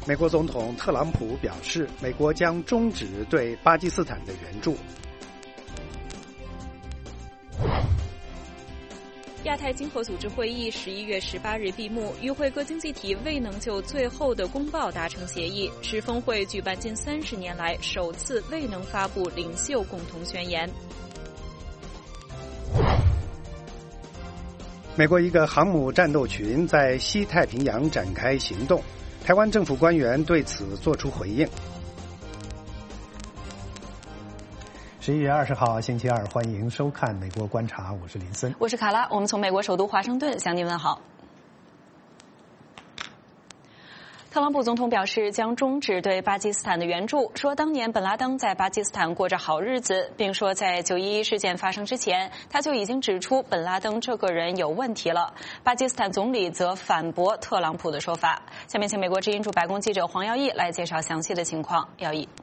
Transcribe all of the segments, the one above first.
美国总统特朗普表示，美国将终止对巴基斯坦的援助。 亚太经合组织会议11月18日闭幕，与会各经济体未能就最后的公报达成协议，是峰会举办近30年来首次未能发布领袖共同宣言。 美国一个航母战斗群在西太平洋展开行动，台湾政府官员对此作出回应。11月20号星期二，欢迎收看《美国观察》，我是林森， 我是卡拉，我们从美国首都华盛顿向您问好。特朗普总统表示将终止对巴基斯坦的援助，说当年本拉登在巴基斯坦过着好日子，并说在911事件发生之前，他就已经指出本拉登这个人有问题了。巴基斯坦总理则反驳特朗普的说法。下面请美国之音驻白宫记者黄耀义来介绍详细的情况。耀义。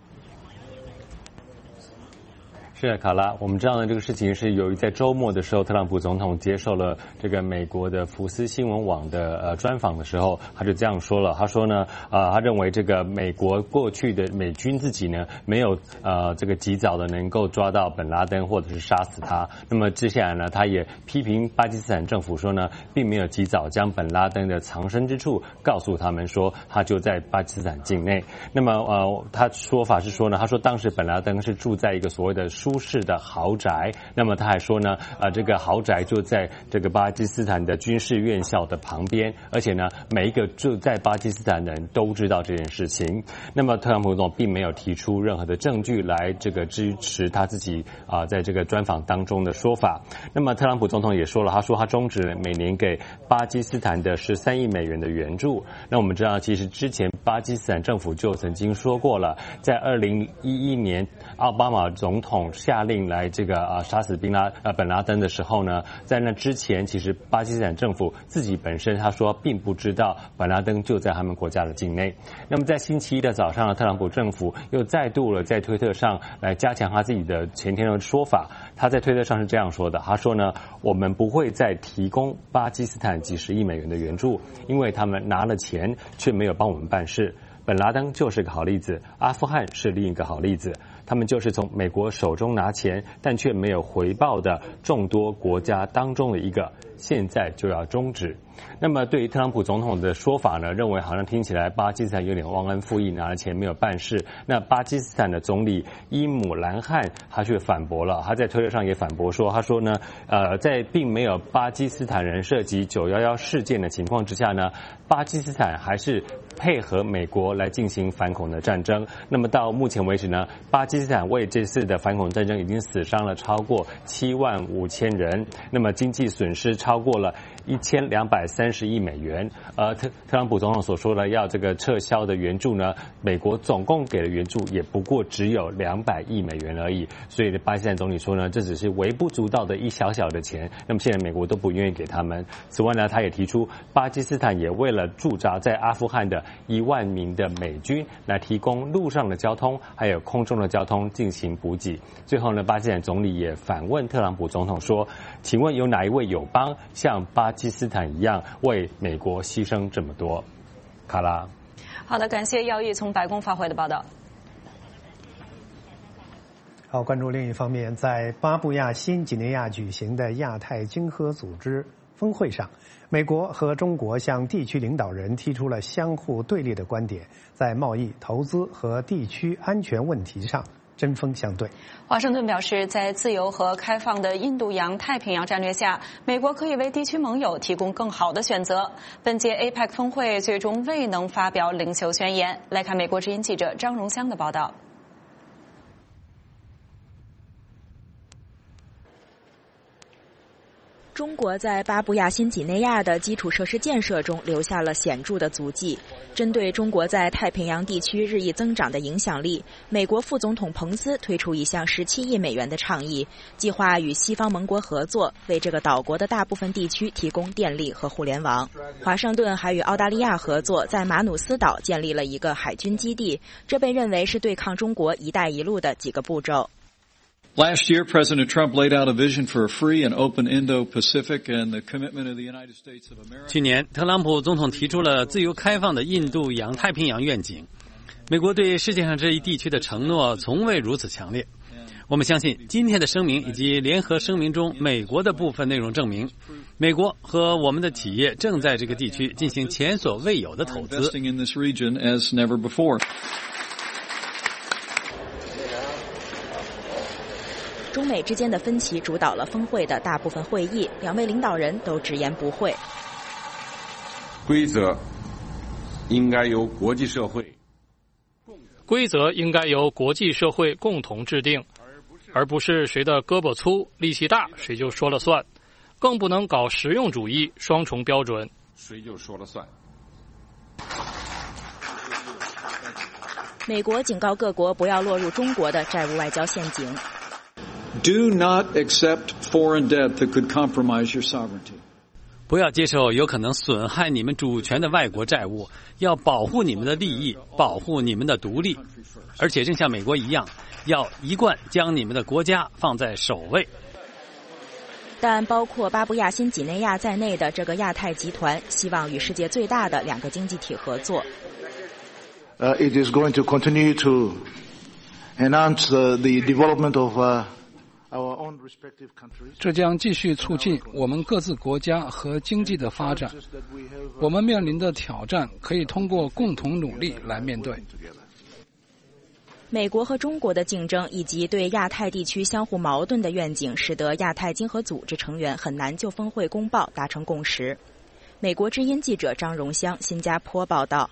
是的，卡拉，我们知道呢，这个事情是由于在周末的时候，特朗普总统接受了这个美国的福斯新闻网的专访的时候，他就这样说了。他说呢，他认为这个美国过去的美军自己呢，没有这个及早的能够抓到本拉登或者是杀死他。那么接下来呢，他也批评巴基斯坦政府说呢，并没有及早将本拉登的藏身之处告诉他们说他就在巴基斯坦境内。那么他说法是说呢，他说当时本拉登是住在一个所谓的舒适的豪宅，那么他还说呢，这个豪宅就在这个巴基斯坦的军事院校的旁边，而且呢，每一个住在巴基斯坦的人都知道这件事情。那么特朗普总统并没有提出任何的证据来这个支持他自己在这个专访当中的说法。那么特朗普总统也说了，他说他终止了每年给巴基斯坦的13亿美元的援助。那我们知道，其实之前巴基斯坦政府就曾经说过了，在2011年奥巴马总统下令来这个杀死本拉登的时候呢，在那之前，其实巴基斯坦政府自己本身他说并不知道本拉登就在他们国家的境内。那么在星期一的早上呢，特朗普政府又再度了在推特上来加强他自己的前天的说法。他在推特上是这样说的，他说呢，我们不会再提供巴基斯坦几十亿美元的援助，因为他们拿了钱却没有帮我们办事。本拉登就是个好例子，阿富汗是另一个好例子，他们就是从美国手中拿钱但却没有回报的众多国家当中的一个，现在就要终止。那么对于特朗普总统的说法呢，认为好像听起来巴基斯坦有点忘恩负义，拿了钱没有办事。那巴基斯坦的总理伊姆兰汗他却反驳了，他在推特上也反驳说，他说呢，在并没有巴基斯坦人涉及911事件的情况之下呢，巴基斯坦还是配合美国来进行反恐的战争。那么到目前为止呢，巴基斯坦为这次的反恐战争已经死伤了超过75000人，那么经济损失超过了1230亿美元。特朗普总统所说的要这个撤销的援助呢，美国总共给的援助也不过只有200亿美元而已。所以巴基斯坦总理说呢，这只是微不足道的一小小的钱，那么现在美国都不愿意给他们。此外呢，他也提出巴基斯坦也为了驻扎在阿富汗的1万名的美军来提供陆上的交通还有空中的交通进行补给。最后呢，巴基斯坦总理也反问特朗普总统说，请问有哪一位友邦像巴基斯坦一样为美国牺牲这么多？卡拉。 好的，感谢耀义从白宫发回的报道。 好，关注另一方面，在巴布亚新几内亚举行的亚太经合组织峰会上，美国和中国向地区领导人提出了相互对立的观点，在贸易、投资和地区安全问题上针锋相对。 华盛顿表示，在自由和开放的印度洋太平洋战略下，美国可以为地区盟友提供更好的选择。本届 APEC 峰会最终未能发表领袖宣言。来看美国之音记者张荣香的报道。 中国在巴布亚新几内亚的基础设施建设中留下了显著的足迹。针对中国在太平洋地区日益增长的影响力，美国副总统彭斯推出一项17亿美元的倡议，计划与西方盟国合作，为这个岛国的大部分地区提供电力和互联网。华盛顿还与澳大利亚合作，在马努斯岛建立了一个海军基地，这被认为是对抗中国“一带一路”的几个步骤。 Last year, President Trump laid out a vision for a free and open Indo-Pacific and the commitment of the United States of America. 去年，特朗普总统提出了自由开放的印度洋太平洋愿景。美国对世界上这一地区的承诺从未如此强烈。我们相信，今天的声明以及联合声明中美国的部分内容证明，美国和我们的企业正在这个地区进行前所未有的投资。 中美之间的分歧主导了峰会的大部分会议，两位领导人都直言不讳。 规则应该由国际社会共同制定，而不是谁的胳膊粗、力气大谁就说了算，更不能搞实用主义、双重标准，谁就说了算。 美国警告各国不要落入中国的债务外交陷阱。 Do not accept foreign debt that could compromise your sovereignty. 不要接受有可能损害你们主权的外国债务，要保护你们的利益，保护你们的独立，而且正像美国一样，要一贯将你们的国家放在首位。 但包括巴布亚新几内亚在内的这个亚太集团希望与世界最大的两个经济体合作。 It is going to continue to enhance the development of 这将继续促进我们各自国家和经济的发展。我们面临的挑战可以通过共同努力来面对。 美国和中国的竞争以及对亚太地区相互矛盾的愿景，使得亚太经合组织成员很难就峰会公报达成共识。美国之音记者张荣香，新加坡报道。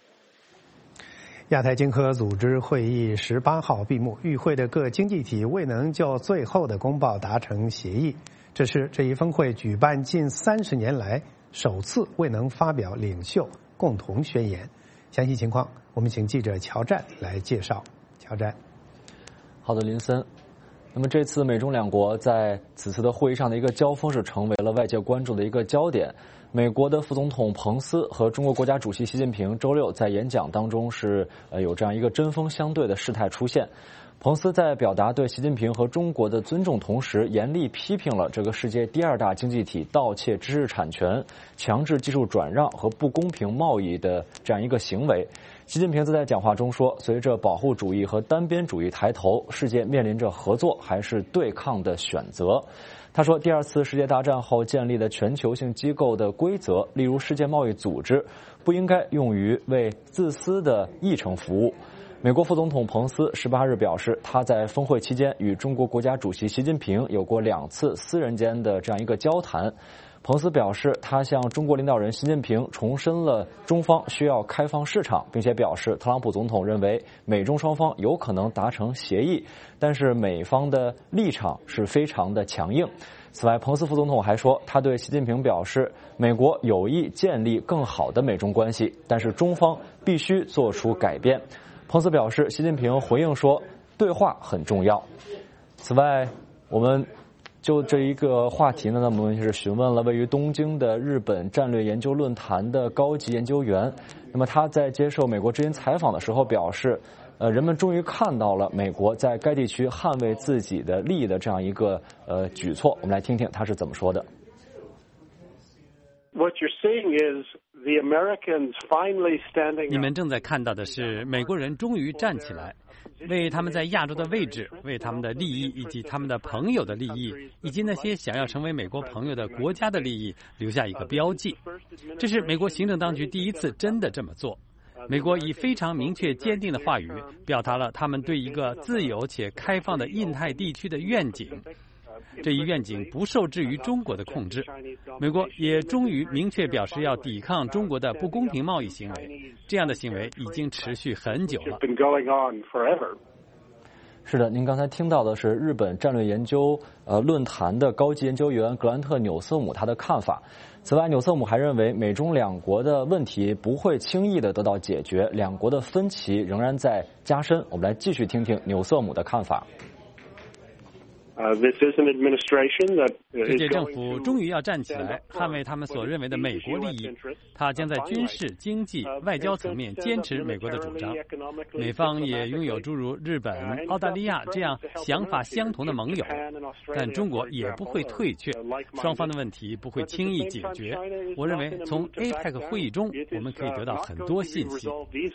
亚太经合组织会议18号闭幕，与会的各经济体未能就最后的公报达成协议，这是这一峰会举办近30年来首次未能发表领袖共同宣言。详细情况，我们请记者乔战来介绍。乔战， 好的，林森。那么这次美中两国在此次的会议上的一个交锋是成为了外界关注的一个焦点。美国的副总统彭斯和中国国家主席习近平周六在演讲当中是有这样一个针锋相对的事态出现。彭斯在表达对习近平和中国的尊重同时，严厉批评了这个世界第2大经济体盗窃知识产权、强制技术转让和不公平贸易的这样一个行为。习近平则在讲话中说，随着保护主义和单边主义抬头，世界面临着合作还是对抗的选择。他说，第2次世界大战后建立的全球性机构的规则，例如世界贸易组织，不应该用于为自私的议程服务。美国副总统彭斯18日表示，他在峰会期间与中国国家主席习近平有过2次私人间的这样一个交谈。彭斯表示，他向中国领导人习近平重申了中方需要开放市场，并且表示特朗普总统认为美中双方有可能达成协议，但是美方的立场是非常的强硬。此外，彭斯副总统还说，他对习近平表示，美国有意建立更好的美中关系，但是中方必须做出改变。彭斯表示，习近平回应说，对话很重要。此外，我们就这一个话题呢，我们是询问了位于东京的日本战略研究论坛的高级研究员。那么他在接受美国之音采访的时候表示，人们终于看到了美国在该地区捍卫自己的利益的这样一个举措。我们来听听他是怎么说的。 你们正在看到的是美国人终于站起来，为他们在亚洲的位置，为他们的利益以及他们的朋友的利益，以及那些想要成为美国朋友的国家的利益留下一个标记。这是美国行政当局第一次真的这么做。美国以非常明确坚定的话语表达了他们对一个自由且开放的印太地区的愿景。这一愿景不受制于中国的控制。美国也终于明确表示要抵抗中国的不公平贸易行为，这样的行为已经持续很久了。 是的，您刚才听到的是日本战略研究论坛的高级研究员格兰特·纽瑟姆他的看法。此外，纽瑟姆还认为美中两国的问题不会轻易的得到解决，两国的分歧仍然在加深。我们来继续听听纽瑟姆的看法。 这届政府终于要站起来，捍卫他们所认为的美国利益。他将在军事、经济、外交层面坚持美国的主张。美方也拥有诸如日本、澳大利亚这样想法相同的盟友，但中国也不会退却，双方的问题不会轻易解决。我认为从 APEC 会议中，我们可以得到很多信息。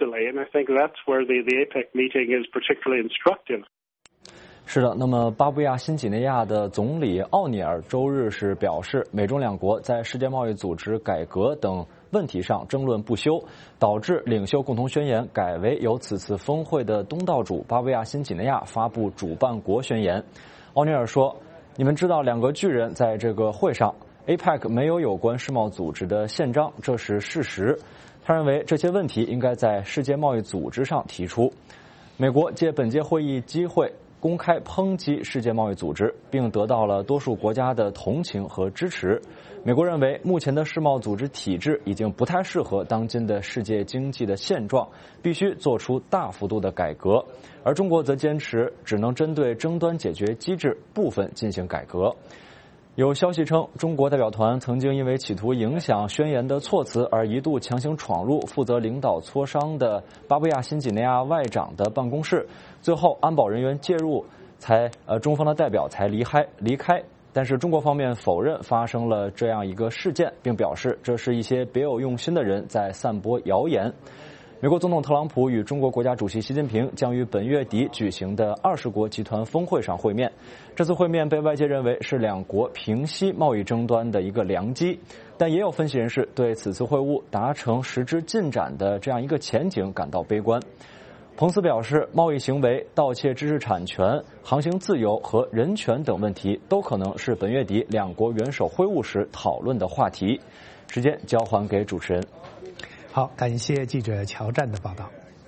是的，那么巴布亚新几内亚的总理奥尼尔周日是表示，美中两国在世界贸易组织改革等问题上争论不休，导致领袖共同宣言改为由此次峰会的东道主巴布亚新几内亚发布主办国宣言。奥尼尔说，你们知道两个巨人在这个会上 APEC 没有有关世贸组织的宪章，这是事实。他认为这些问题应该在世界贸易组织上提出。美国借本届会议机会公开抨击世界贸易组织，并得到了多数国家的同情和支持。美国认为目前的世贸组织体制已经不太适合当今的世界经济的现状，必须做出大幅度的改革。而中国则坚持只能针对争端解决机制部分进行改革。有消息称，中国代表团曾经因为企图影响宣言的措辞而一度强行闯入负责领导磋商的巴布亚新几内亚外长的办公室，最后安保人员介入，中方的代表才离开。但是中国方面否认发生了这样一个事件，并表示这是一些别有用心的人在散播谣言。美国总统特朗普与中国国家主席习近平将于本月底举行的20国集团峰会上会面。这次会面被外界认为是两国平息贸易争端的一个良机，但也有分析人士对此次会晤达成实质进展的这样一个前景感到悲观。彭斯表示，贸易行为、盗窃知识产权、航行自由和人权等问题都可能是本月底两国元首会晤时讨论的话题。时间交还给主持人。 好，感谢记者乔战的报道。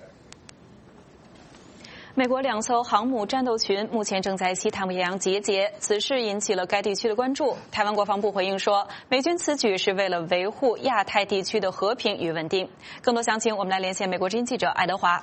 美国2艘航母战斗群目前正在西太平洋集结，此事引起了该地区的关注。台湾国防部回应说，美军此举是为了维护亚太地区的和平与稳定。更多详情，我们来连线美国之音记者爱德华。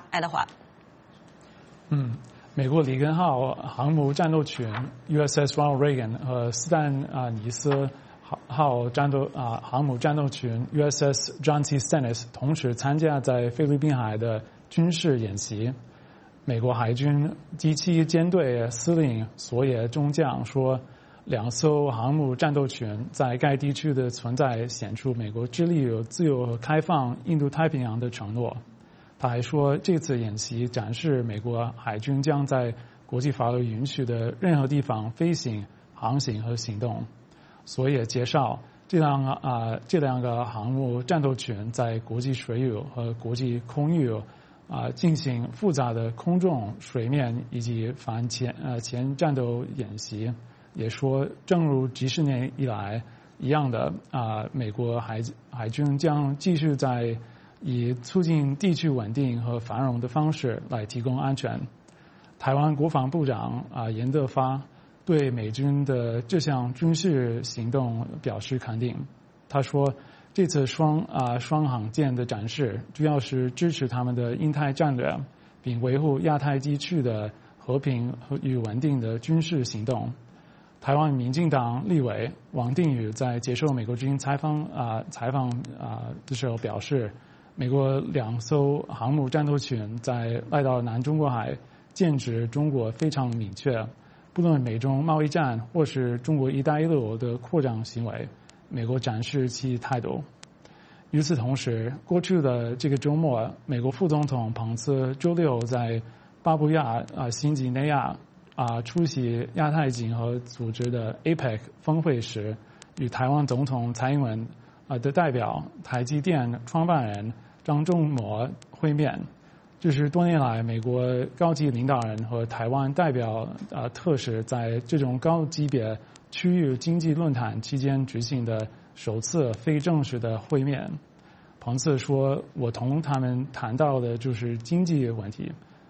美国里根号航母战斗群 USS Ronald Reagan 和斯坦尼斯号航母战斗群 USS John C. Stennis 同时参加在菲律宾海的军事演习。美国海军第7舰队司令索野中将说，2艘航母战斗群在该地区的存在显出美国致力于自由和开放印度太平洋的承诺。他还说，这次演习展示美国海军将在国际法律允许的任何地方飞行、航行和行动。所以介绍这两个航母战斗群在国际水域和国际空域进行复杂的空中、水面以及反潜战斗演习。也说，正如几十年以来一样的美国海军将继续在以促进地区稳定和繁荣的方式来提供安全。台湾国防部长严德发对美军的这项军事行动表示肯定。他说，这次双航舰的展示主要是支持他们的印太战略，并维护亚太地区的和平与稳定的军事行动。台湾民进党立委王定宇在接受美国之音采访的时候表示，美国2艘航母战斗群在来到南中国海剑指中国非常明确，不论美中贸易战或是中国一带一路的扩张行为，美国展示其态度。与此同时，过去的这个周末，美国副总统彭斯周六在巴布亚新几内亚出席亚太经合组织的 APEC 峰会时，与台湾总统蔡英文的代表台积电创办人张忠谋会面。这是多年来美国高级领导人和台湾代表特使在这种高级别区域经济论坛期间举行的首次非正式的会面。彭斯说，我同他们谈到的就是经济问题。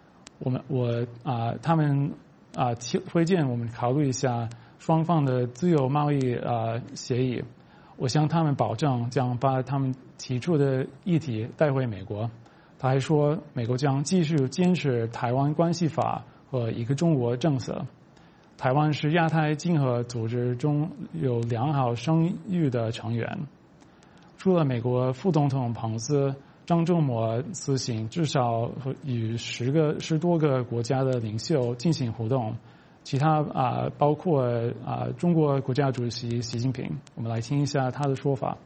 他们推荐我们考虑一下双方的自由贸易协议。我向他们保证将把他们提出的议题带回美国。他还说，美国将继续坚持台湾关系法和一个中国政策。 台湾是亚太经合组织中有良好声誉的成员。除了美国副总统彭斯、张忠谋此行至少与10多个国家的领袖进行互动，其他包括中国国家主席习近平。我们来听一下他的说法。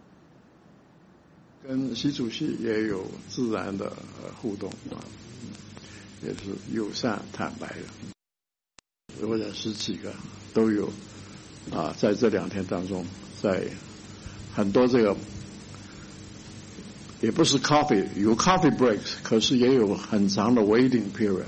跟习主席也有自然的互动也是友善坦白的。我认识几个都有在这2天当中，在很多这个也不是 coffee 有 coffee breaks， 可是也有很长的 waiting period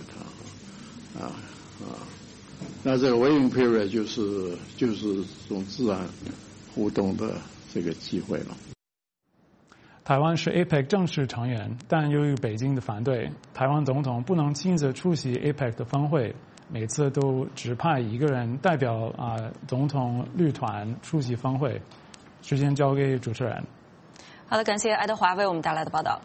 那这个 waiting period 就是这种自然互动的这个机会了。 台湾是 APEC 正式成员，但由于北京的反对，台湾总统不能亲自出席 APEC 的峰会，每次都只派1个人代表总统旅团出席峰会。时间交给主持人。 好的，感谢爱德华为我们带来的报道。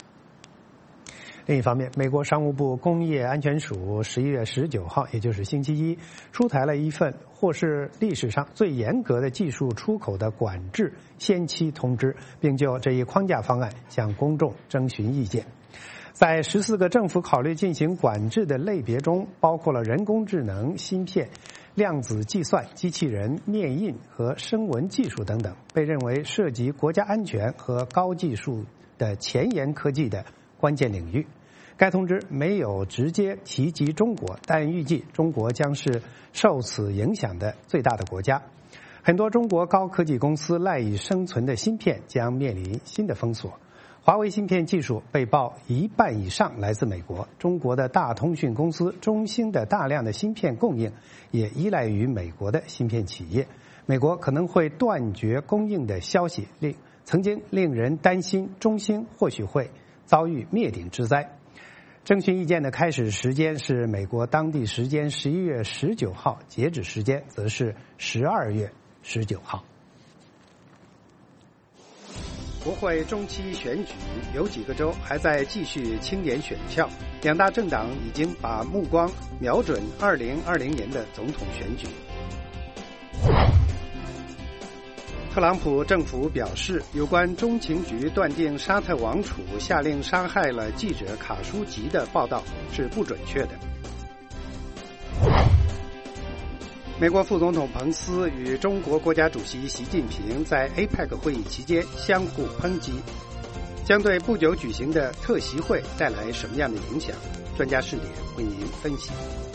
另一方面，美国商务部工业安全署11月19号，也就是星期一，出台了一份或是历史上最严格的技术出口的管制先期通知，并就这一框架方案向公众征询意见。在14个政府考虑进行管制的类别中，包括了人工智能、芯片、量子计算、机器人、面印和声纹技术等等，被认为涉及国家安全和高技术的前沿科技的关键领域。该通知没有直接提及中国，但预计中国将是受此影响的最大的国家。很多中国高科技公司赖以生存的芯片将面临新的封锁。华为芯片技术被曝1半以上来自美国，中国的大通讯公司中兴的大量的芯片供应也依赖于美国的芯片企业。美国可能会断绝供应的消息曾经令人担心中兴或许会遭遇灭顶之灾。征询意见的开始时间是美国当地时间11月19号，截止时间则是12月19号。国会中期选举有几个州还在继续清点选票，2大政党已经把目光瞄准2020年的总统选举。特朗普政府表示，有关中情局断定沙特王储下令杀害了记者卡舒吉的报道是不准确的。美国副总统彭斯与中国国家主席习近平在 APEC 会议期间相互抨击，将对不久举行的特席会带来什么样的影响？专家视点为您分析。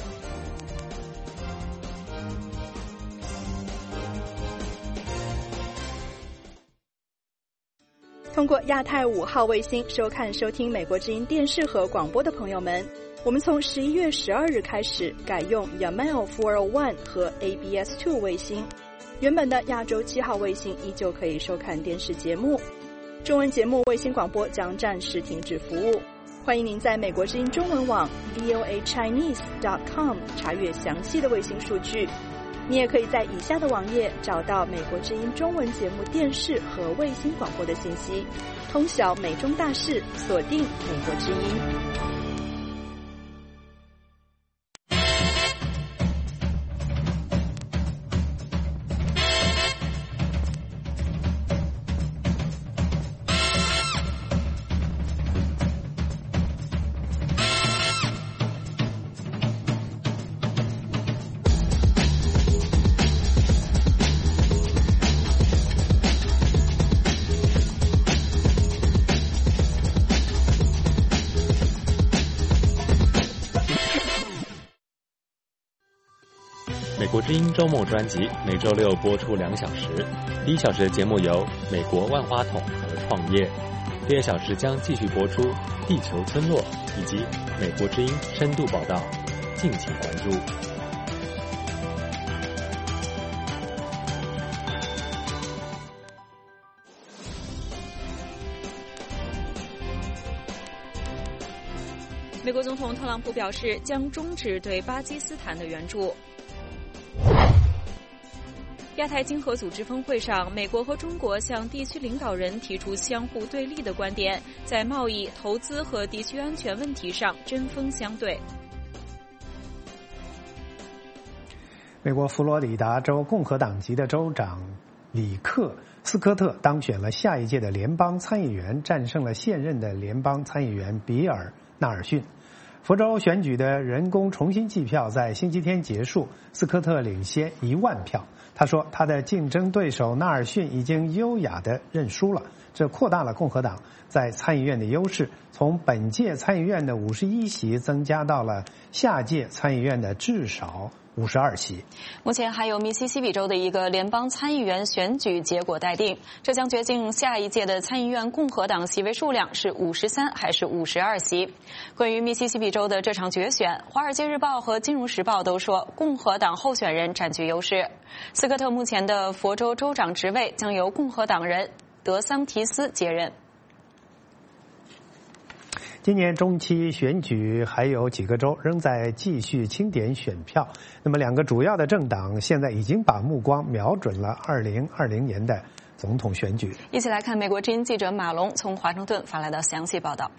通过亚太5号卫星收看收听美国之音电视和广播的朋友们，我们从11月12日开始改用 Yamal 401和 ABS2 卫星，原本的亚洲7号卫星依旧可以收看电视节目。中文节目卫星广播将暂时停止服务，欢迎您在美国之音中文网 voachinese.com 查阅详细的卫星数据。你也可以在以下的网页找到美国之音中文节目电视和卫星广播的信息，通晓美中大事，锁定美国之音。 美国之音周末专辑每周六播出2小时，第1小时的节目有美国万花筒和创业，第2小时将继续播出地球村落以及美国之音深度报道，敬请关注。 美国总统特朗普表示将终止对巴基斯坦的援助。亚太经合组织峰会上，美国和中国向地区领导人提出相互对立的观点，在贸易、投资和地区安全问题上针锋相对。 美国佛罗里达州共和党籍的州长里克斯科特当选了下一届的联邦参议员，战胜了现任的联邦参议员比尔纳尔逊。佛州选举的人工重新计票在星期天结束，斯科特领先1万票。他说，他的竞争对手纳尔逊已经优雅地认输了，这扩大了共和党在参议院的优势，从本届参议院的51席增加到了下届参议院的至少52席。 目前还有密西西比州的一个联邦参议员选举结果待定，这将决定下一届的参议院共和党席位数量是53还是52席。关于密西西比州的这场决选，《华尔街日报》和《金融时报》都说共和党候选人占据优势。斯科特目前的佛州州长职位将由共和党人德桑提斯接任。 今年中期选举还有几个州仍在继续清点选票，那么两个主要的政党现在已经把目光瞄准了2020年的总统选举。 一起来看美国之音记者马龙从华盛顿发来的详细报道。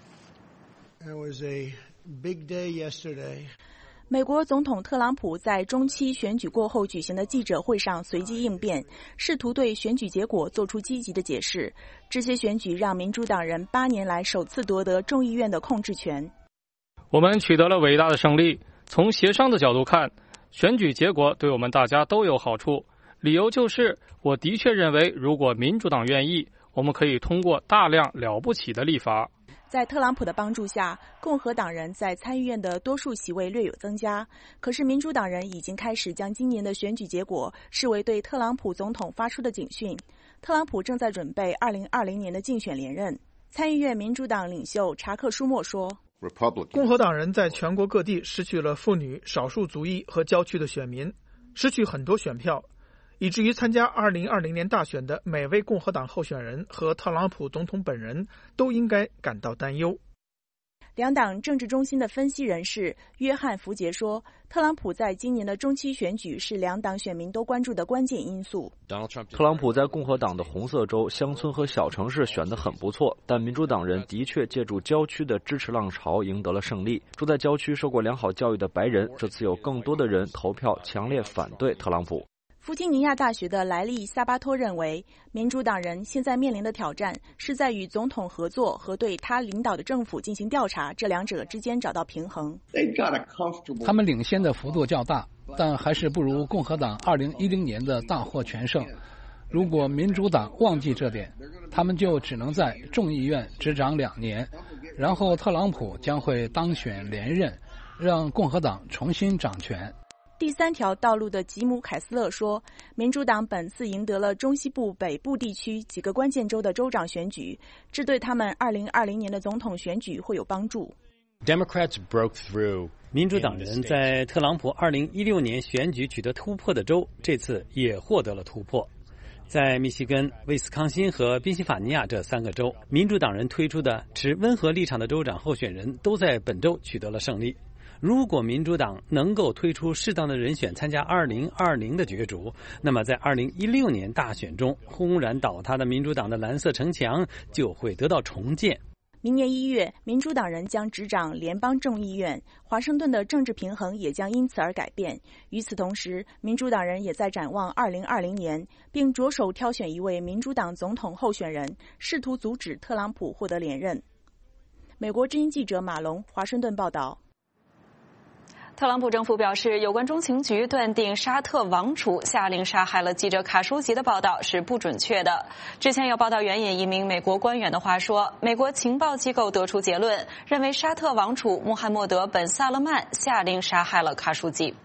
It was a big day yesterday. 美国总统特朗普在中期选举过后举行的记者会上随机应变，试图对选举结果做出积极的解释。这些选举让民主党人8年来首次夺得众议院的控制权。 我们取得了伟大的胜利。从协商的角度看，选举结果对我们大家都有好处。理由就是，我的确认为，如果民主党愿意，我们可以通过大量了不起的立法。 在特朗普的帮助下，共和党人在参议院的多数席位略有增加。可是民主党人已经开始将今年的选举结果视为对特朗普总统发出的警讯。特朗普正在准备2020年的竞选连任。参议院民主党领袖查克·舒默说， 共和党人在全国各地失去了妇女、少数族裔和郊区的选民，失去很多选票，以至于参加2020年大选的每位共和党候选人和特朗普总统本人都应该感到担忧。 两党政治中心的分析人士约翰·福杰说，特朗普在今年的中期选举是两党选民都关注的关键因素。 特朗普在共和党的红色州、乡村和小城市选得很不错，但民主党人的确借助郊区的支持浪潮赢得了胜利。住在郊区、受过良好教育的白人，这次有更多的人投票强烈反对特朗普。 弗吉尼亚大学的莱利·萨巴托认为，民主党人现在面临的挑战是在与总统合作和对他领导的政府进行调查这两者之间找到平衡。 他们领先的幅度较大，但还是不如共和党2010年的大获全胜。如果民主党忘记这点，他们就只能在众议院执掌2年，然后特朗普将会当选连任，让共和党重新掌权。 第三条道路的吉姆·凯斯勒说，民主党本次赢得了中西部北部地区几个关键州的州长选举，这对他们2020年的总统选举会有帮助。 民主党人在特朗普2016年选举取得突破的州，这次也获得了突破。在密西根、威斯康辛和宾夕法尼亚这3个州，民主党人推出的持温和立场的州长候选人都在本州取得了胜利。如果民主党能够推出适当的人选参加2020的角逐，那么在2016年大选中轰然倒塌的民主党的蓝色城墙就会得到重建。 明年1月，民主党人将执掌联邦众议院，华盛顿的政治平衡也将因此而改变。与此同时，民主党人也在展望2020年，并着手挑选一位民主党总统候选人，试图阻止特朗普获得连任。美国之音记者马龙，华盛顿报道。 特朗普政府表示，有关中情局断定沙特王储下令杀害了记者卡舒吉的报道是不准确的。之前有报道援引一名美国官员的话说，美国情报机构得出结论，认为沙特王储穆罕默德本萨勒曼下令杀害了卡舒吉。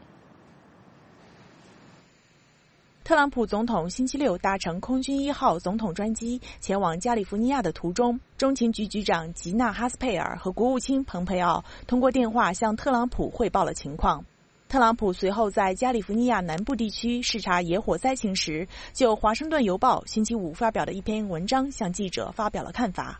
特朗普总统星期六搭乘空军1号总统专机前往加利福尼亚的途中，中情局局长吉娜·哈斯佩尔和国务卿蓬佩奥通过电话向特朗普汇报了情况。特朗普随后在加利福尼亚南部地区视察野火灾情时，就《华盛顿邮报》星期5发表的一篇文章向记者发表了看法。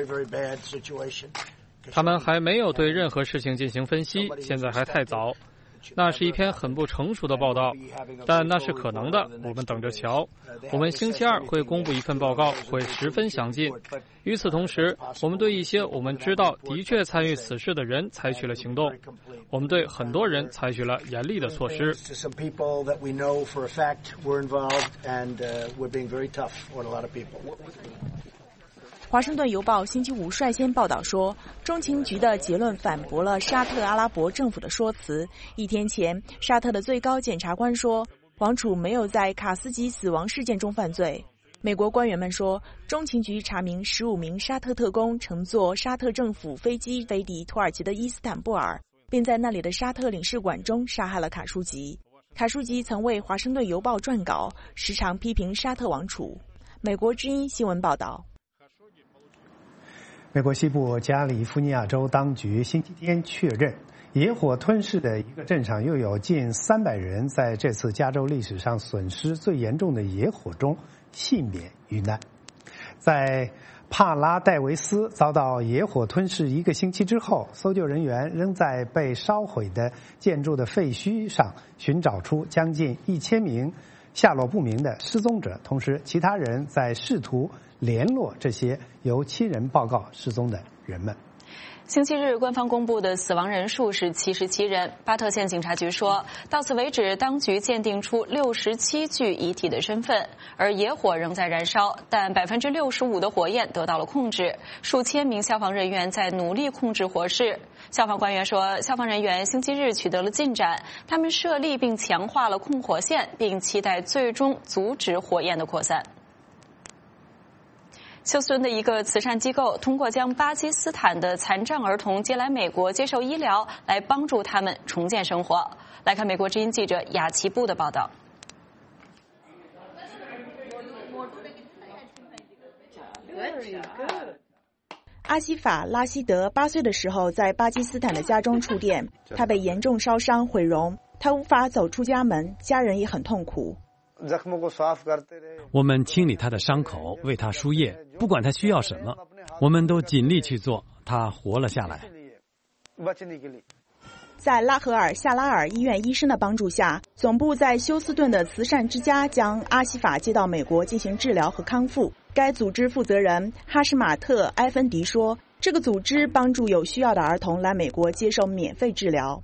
他们还没有对任何事情进行分析，现在还太早。 那是一篇很不成熟的报道，但那是可能的，我们等着瞧。我们星期二会公布一份报告，会十分详尽。与此同时，我们对一些我们知道的确参与此事的人采取了行动，我们对很多人采取了严厉的措施。 华盛顿邮报星期五率先报道说，中情局的结论反驳了沙特阿拉伯政府的说辞。一天前，沙特的最高检察官说，王储没有在卡斯吉死亡事件中犯罪。美国官员们说，中情局查明15名沙特特工乘坐沙特政府飞机飞抵土耳其的伊斯坦布尔，并在那里的沙特领事馆中杀害了卡舒吉。卡舒吉曾为华盛顿邮报撰稿，时常批评沙特王储。美国之音新闻报道。 美国西部加利福尼亚州当局星期天确认，野火吞噬的一个镇上又有近300人在这次加州历史上损失最严重的野火中幸免遇难。在帕拉戴维斯遭到野火吞噬1个星期之后，搜救人员仍在被烧毁的建筑的废墟上寻找出将近1000名下落不明的失踪者，同时其他人在试图联络这些由亲人报告失踪的人们。 星期日，官方公布的死亡人数是77人。巴特县警察局说，到此为止，当局鉴定出67具遗体的身份，而野火仍在燃烧，但65%的火焰得到了控制。数千名消防人员在努力控制火势。消防官员说，消防人员星期日取得了进展，他们设立并强化了控火线，并期待最终阻止火焰的扩散。休斯顿的一个慈善机构通过将巴基斯坦的残障儿童接来美国接受医疗，来帮助他们重建生活。来看美国之音记者雅奇布的报道。 阿西法·拉希德8岁的时候在巴基斯坦的家中触电，他被严重烧伤毁容，他无法走出家门，家人也很痛苦。 我们清理他的伤口，为他输液，不管他需要什么，我们都尽力去做，他活了下来。 在拉合尔·夏拉尔医院医生的帮助下，总部在休斯顿的慈善之家将阿西法接到美国进行治疗和康复。该组织负责人哈什马特·埃芬迪说，这个组织帮助有需要的儿童来美国接受免费治疗。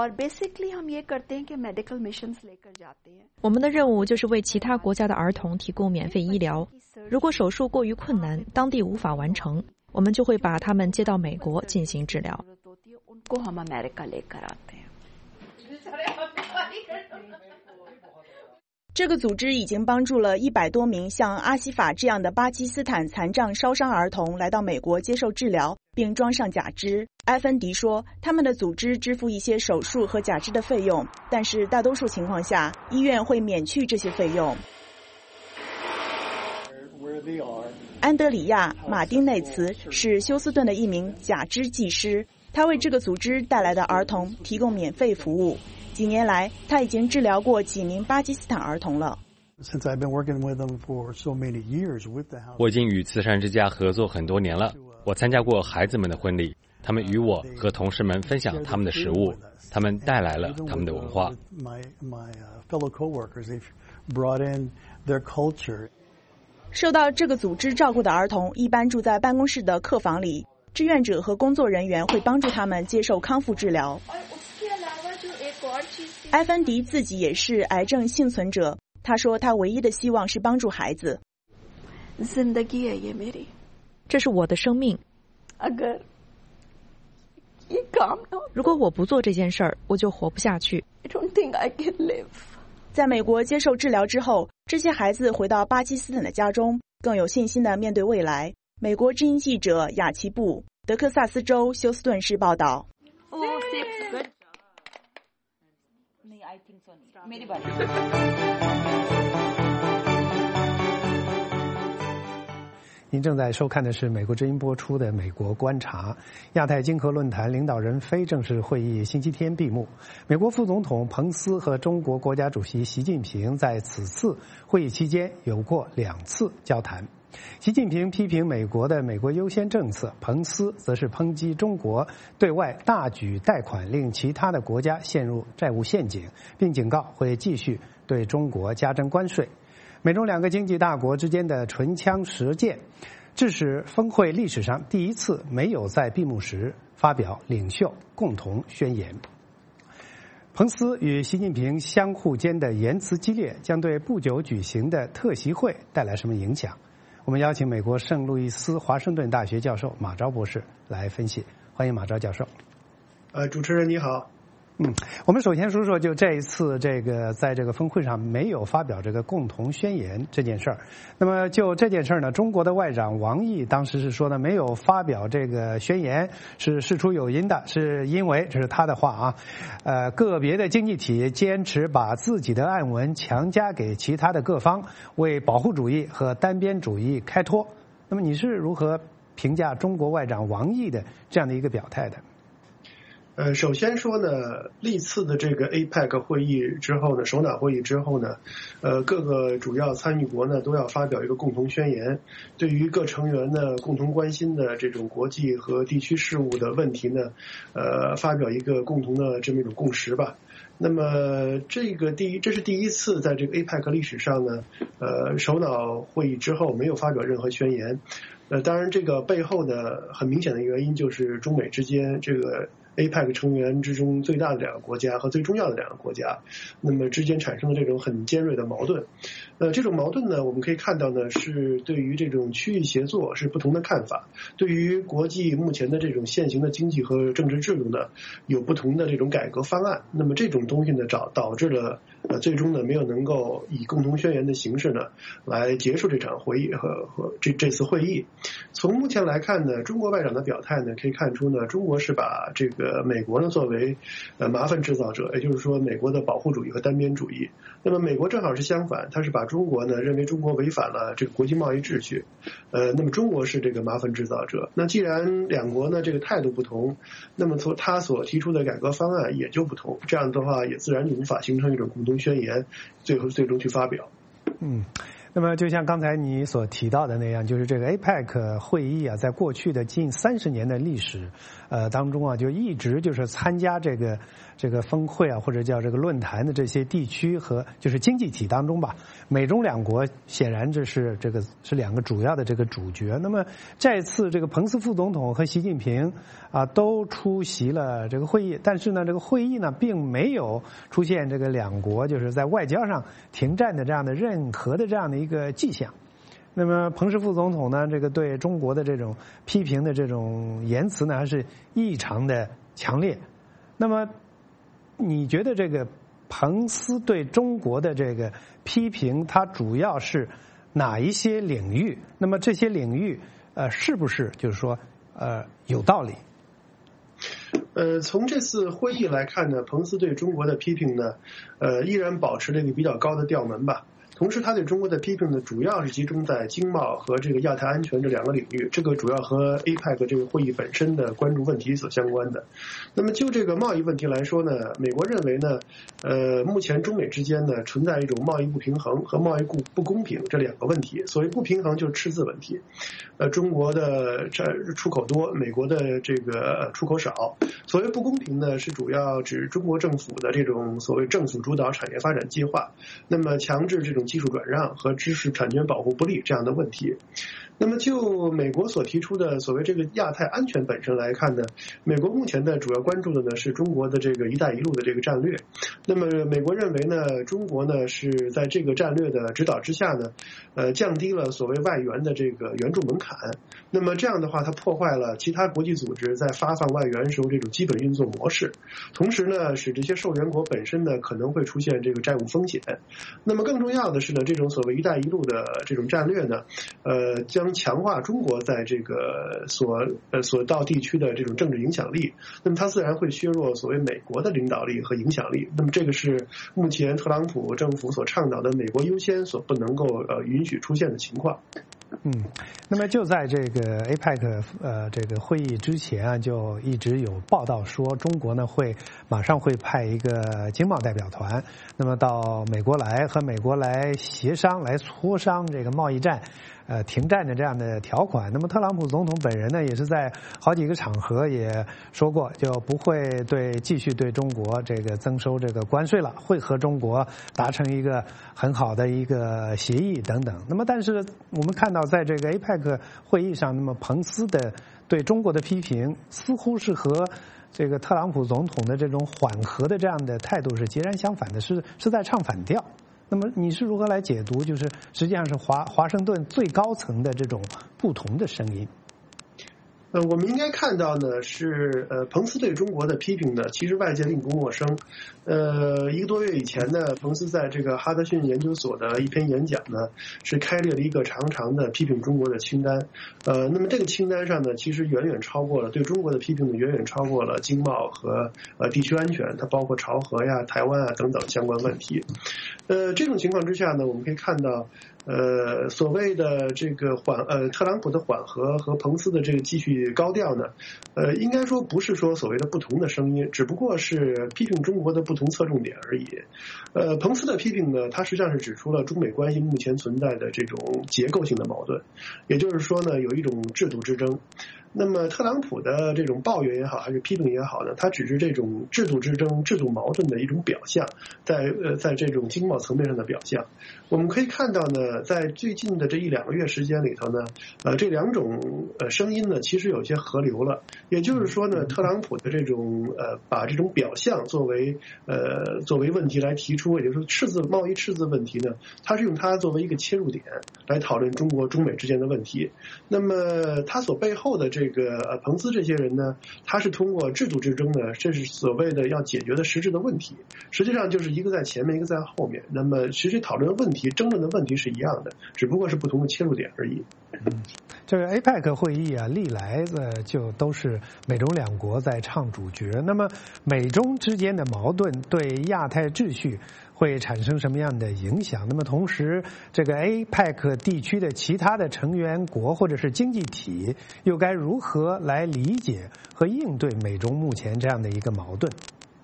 我们的任务就是为其他国家的儿童提供免费医疗。如果手术过于困难，当地无法完成，我们就会把他们接到美国进行治疗。 这个组织已经帮助了100多名像阿西法这样的巴基斯坦残障烧伤儿童来到美国接受治疗，并装上假肢。埃芬迪说，他们的组织支付一些手术和假肢的费用，但是大多数情况下，医院会免去这些费用。安德里亚·马丁内茨是休斯顿的一名假肢技师，他为这个组织带来的儿童提供免费服务。几年来，他已经治疗过几名巴基斯坦儿童了。 我已经与慈善之家合作很多年了，我参加过孩子们的婚礼，他们与我和同事们分享他们的食物，他们带来了他们的文化。 受到这个组织照顾的儿童一般住在办公室的客房里，志愿者和工作人员会帮助他们接受康复治疗。埃芬迪自己也是癌症幸存者，他说他唯一的希望是帮助孩子。 这是我的生命，如果我不做这件事儿，我就活不下去。 在美国接受治疗之后，这些孩子回到巴基斯坦的家中，更有信心地面对未来。美国之音记者雅奇布，德克萨斯州休斯顿市报道。 您正在收看的是美国之音播出的《美国观察》。亚太经合论坛领导人非正式会议星期天闭幕，美国副总统彭斯和中国国家主席习近平在此次会议期间有过2次交谈。 习近平批评美国的美国优先政策，彭斯则是抨击中国对外大举贷款，令其他的国家陷入债务陷阱，并警告会继续对中国加征关税。美中两个经济大国之间的唇枪舌剑，致使峰会历史上第一次没有在闭幕时发表领袖共同宣言。彭斯与习近平相互间的言辞激烈，将对不久举行的特席会带来什么影响？我们邀请美国圣路易斯华盛顿大学教授马昭博士来分析。欢迎马昭教授。 主持人你好。 我们首先说说就这一次在这个峰会上没有发表这个共同宣言这件事儿。那么就这件事儿呢，中国的外长王毅当时是说呢，没有发表这个宣言是事出有因的，是因为这是他的话啊，个别的经济体坚持把自己的暗文强加给其他的各方，为保护主义和单边主义开脱。那么你是如何评价中国外长王毅的这样的一个表态的？ 首先说呢，历次的这个 APEC 会议之后呢，首脑会议之后呢，各个主要参与国呢都要发表一个共同宣言，对于各成员呢共同关心的这种国际和地区事务的问题呢，发表一个共同的这么一种共识吧。那么这是第一次在这个 APEC 历史上呢，首脑会议之后没有发表任何宣言。当然这个背后呢，很明显的原因就是中美之间这个APEC 成员之中最大的两个国家和最重要的两个国家，那么之间产生了这种很尖锐的矛盾。这种矛盾呢，我们可以看到呢，是对于这种区域协作是不同的看法，对于国际目前的这种现行的经济和政治制度呢，有不同的这种改革方案。那么这种东西呢，导致了最终呢没有能够以共同宣言的形式呢来结束这场会议和这次会议。从目前来看呢，中国外长的表态呢，可以看出呢，中国是把这个美国呢作为麻烦制造者，也就是说美国的保护主义和单边主义。那么美国正好是相反，他是把中国呢认为中国违反了这个国际贸易秩序，那么中国是这个麻烦制造者。那既然两国呢这个态度不同，那么他所提出的改革方案也就不同，这样的话也自然就无法形成一种共同宣言，最终去发表。 那么就像刚才你所提到的那样，就是这个 APEC 会议啊，在过去的近30年的历史当中啊，就一直就是参加这个峰会啊，或者叫这个论坛的这些地区和就是经济体当中吧，美中两国显然这是两个主要的这个主角。那么这次这个彭斯副总统和习近平啊都出席了这个会议，但是呢，这个会议呢并没有出现这个两国就是在外交上停战的这样的任何的这样的一个迹象。那么彭斯副总统呢，这个对中国的这种批评的这种言辞呢，还是异常的强烈。那么你觉得这个彭斯对中国的这个批评，它主要是哪一些领域？那么这些领域是不是就是说有道理？ 从这次会议来看呢，彭斯对中国的批评呢，依然保持了一个比较高的调门吧。同时他对中国的批评呢，主要是集中在经贸和这个亚太安全这两个领域，这个主要和 APEC 这个会议本身的关注问题所相关的。那么就这个贸易问题来说呢，美国认为呢，目前中美之间呢存在一种贸易不平衡和贸易不公平这两个问题。所谓不平衡就是赤字问题，中国的出口多，美国的这个出口少。所谓不公平呢，是主要指中国政府的这种所谓政府主导产业发展计划，那么强制这种技术转让和知识产权保护不力这样的问题。那么就美国所提出的所谓这个亚太安全本身来看呢，美国目前的主要关注的呢是中国的这个一带一路的这个战略。那么美国认为呢，中国呢是在这个战略的指导之下呢，降低了所谓外援的这个援助门槛。那么这样的话，它破坏了其他国际组织在发放外援时候这种基本运作模式，同时呢，使这些受援国本身呢可能会出现这个债务风险。那么更重要的是呢，这种所谓一带一路的这种战略呢，将强化中国在这个所到地区的这种政治影响力，那么它自然会削弱所谓美国的领导力和影响力。那么这个是目前特朗普政府所倡导的美国优先所不能够允许出现的情况。 那么就在这个 APEC 这个会议之前啊，就一直有报道说中国呢马上会派一个经贸代表团，那么到美国来和美国来协商来磋商这个贸易战停战的这样的条款。那么特朗普总统本人呢，也是在好几个场合也说过，就不会继续对中国这个增收这个关税了，会和中国达成一个很好的一个协议等等。那么但是我们看到在这个 APEC 会议上，那么彭斯的对中国的批评似乎是和这个特朗普总统的这种缓和的这样的态度是截然相反的，是在唱反调。那么你是如何来解读，就是实际上是华盛顿最高层的这种不同的声音？ 我们应该看到呢是彭斯对中国的批评呢，其实外界并不陌生。1个多月以前呢，彭斯在这个哈德逊研究所的一篇演讲呢，是开列了一个长长的批评中国的清单。那么这个清单上呢，其实远远超过了对中国的批评呢，远远超过了经贸和地区安全，它包括朝核呀、台湾啊等等相关问题。这种情况之下呢，我们可以看到。所谓的这个特朗普的缓和和彭斯的这个继续高调呢，应该说不是说所谓的不同的声音，只不过是批评中国的不同侧重点而已。彭斯的批评呢，他实际上是指出了中美关系目前存在的这种结构性的矛盾，也就是说呢，有一种制度之争。那么特朗普的这种抱怨也好，还是批评也好呢，它只是这种制度之争、制度矛盾的一种表象，在这种经贸层面上的表象。我们可以看到呢，在最近的这1-2个月时间里头呢，这两种声音呢，其实有些合流了。也就是说呢，特朗普的这种把这种表象作为问题来提出，也就是说贸易赤字问题呢，他是用它作为一个切入点来讨论中美之间的问题。那么他所背后的这个彭斯这些人呢，他是通过制度之争呢，这是所谓的要解决的实质的问题，实际上就是一个在前面，一个在后面。那么其实讨论问题、争论的问题是一样的，只不过是不同的切入点而已。 这个 APEC 会议啊，历来的就都是美中两国在唱主角。那么美中之间的矛盾对亚太秩序会产生什么样的影响？那么同时，这个 APEC 地区的其他的成员国或者是经济体又该如何来理解和应对美中目前这样的一个矛盾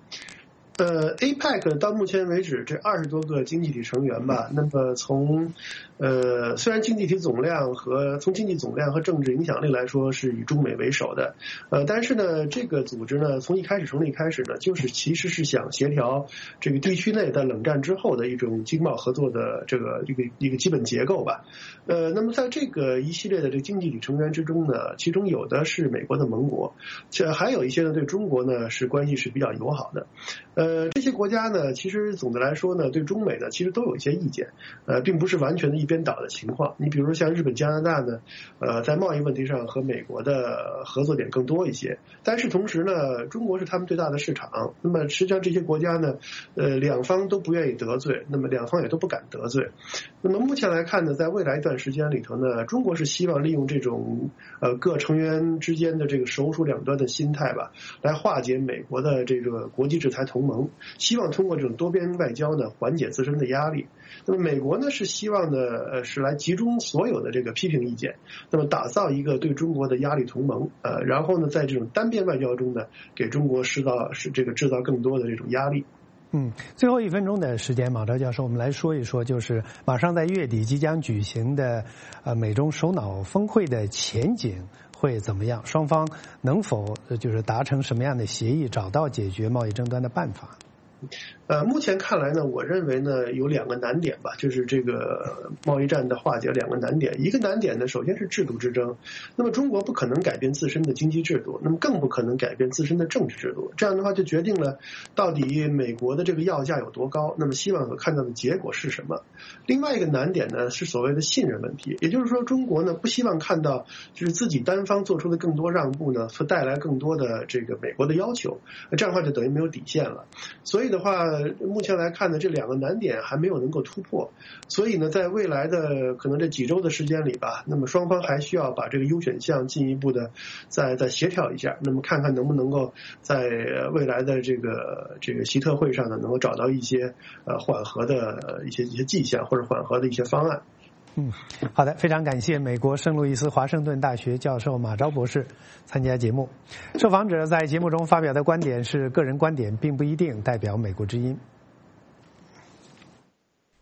？APEC 到目前为止这20多个经济体成员吧，那么虽然经济体总量从经济总量和政治影响力来说是以中美为首的，但是呢，这个组织呢从成立开始呢，其实是想协调这个地区内在冷战之后的一种经贸合作的一个基本结构吧。那么在这个一系列的这个经济体成员之中呢，其中有的是美国的盟国，还有一些呢对中国呢关系是比较友好的。这些国家呢，其实总的来说呢，对中美呢，其实都有一些意见，并不是完全的一边倒的情况。你比如像日本、加拿大呢，在贸易问题上和美国的合作点更多一些，但是同时呢，中国是他们最大的市场。那么实际上这些国家呢，两方都不愿意得罪，那么两方也都不敢得罪。那么目前来看呢，在未来一段时间里头呢，中国是希望利用这种各成员之间的这个首鼠两端的心态吧，来化解美国的这个国际制裁同盟，希望通过这种多边外交呢，缓解自身的压力。那么美国呢是希望呢是来集中所有的这个批评意见，那么打造一个对中国的压力同盟，然后呢在这种单边外交中呢，给中国制造更多的这种压力。 最后1分钟的时间，马昭教授，我们来说一说，就是马上在月底即将举行的美中首脑峰会的前景会怎么样？双方能否就是达成什么样的协议，找到解决贸易争端的办法？ 目前看来呢，我认为呢有2个难点吧，就是这个贸易战的化解2个难点。一个难点呢，首先是制度之争。那么中国不可能改变自身的经济制度，那么更不可能改变自身的政治制度。这样的话就决定了到底美国的这个要价有多高，那么希望所看到的结果是什么。另外一个难点呢是所谓的信任问题，也就是说中国呢不希望看到就是自己单方做出的更多让步呢，会带来更多的这个美国的要求，这样的话就等于没有底线了。所以的话，目前来看呢，这2个难点还没有能够突破，所以呢，在未来的可能这几周的时间里吧，那么双方还需要把这个优选项进一步的再协调一下，那么看看能不能够在未来的这个习特会上呢，能够找到一些缓和的一些迹象，或者缓和的一些方案。 好的，非常感谢美国圣路易斯华盛顿大学教授马昭博士参加节目。受访者在节目中发表的观点是个人观点，并不一定代表美国之音。